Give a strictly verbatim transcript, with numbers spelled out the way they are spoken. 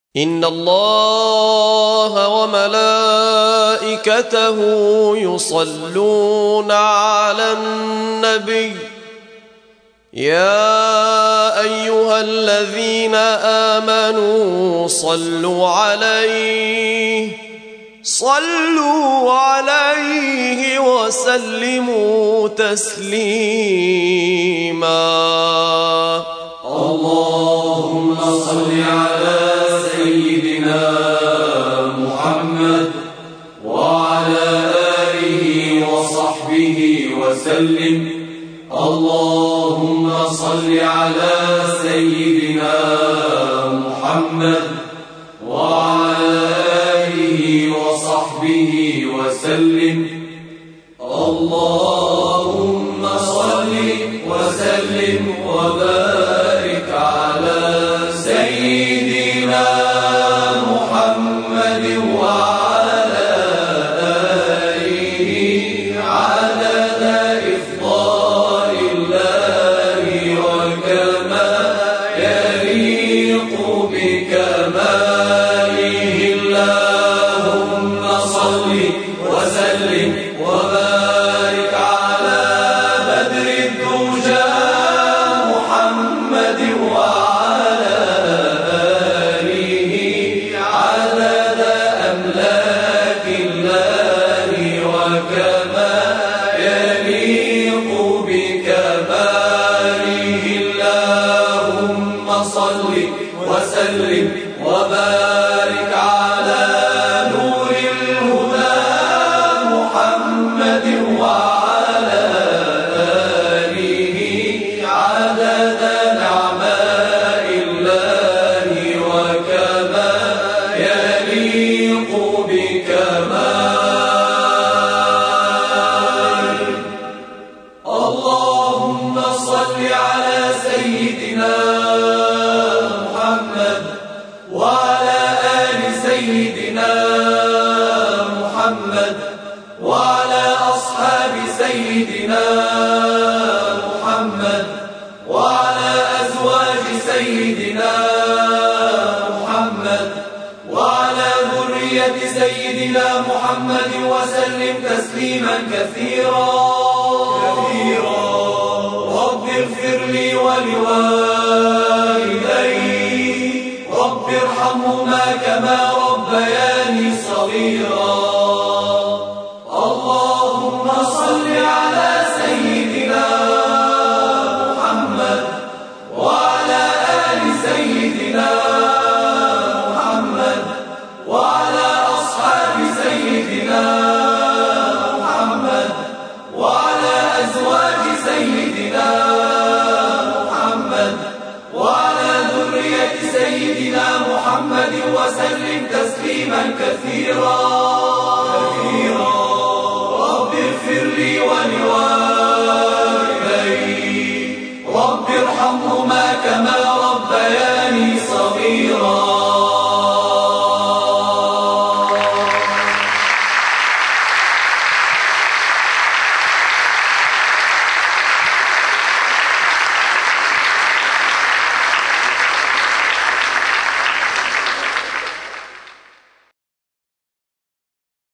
إن الله وملائكته يصلون على النبي يا أيها الذين آمنوا صلوا عليه صلوا عليه وسلموا تسليما. اللهم صل على سيدنا محمد وعلى آله وصحبه وسلم. اللهم صل على سيدنا محمد وعلى آله وصحبه وسلم. اللهم صل وسلم وبارك على سيدنا محمد وعلى آله عدد إفضال الله وكما يليق بكماله. اللهم صل وسلم وبارك على بدر الدجى محمد وعلى آله عدد أملاك الله وكما يليق بكماله. اللهم صل وسلم وبارك على نور الهدى محمد وعلى آله عدد نعماء الله وكما يليق بكمال. اللهم صل على سيدنا محمد وعلى آل سيدنا محمد وعلى أصحاب سيدنا محمد وعلى أزواج سيدنا محمد وعلى ذرية سيدنا محمد وسلم تسليما كثيرا كثيرا. رب اغفر لي ولوالدي رب ارحمهما كما ربياني صغيرا. اللهم صل على سيدنا محمد وعلى آل سيدنا محمد وعلى أصحاب سيدنا محمد وعلى أزواج سيدنا محمد وعلى ذرية سيدنا محمد وسلم تسليما كثيرا كثيرا. رب اغفر لي ولوالدي رب ارحمهما كما